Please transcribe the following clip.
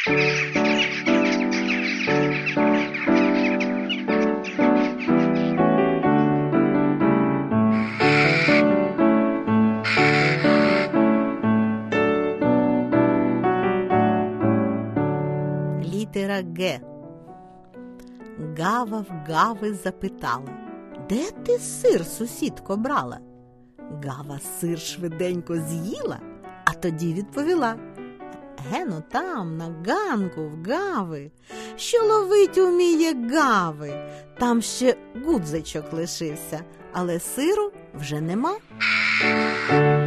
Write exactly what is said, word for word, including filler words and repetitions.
Літера Г. Гава в Гави запитала: «Де ти сир, сусідко, брала?» Гава сир швиденько з'їла, а тоді відповіла: «Гено там, на ганку в Гави, що ловить уміє Гави. Там ще гудзичок лишився, але сиру вже нема».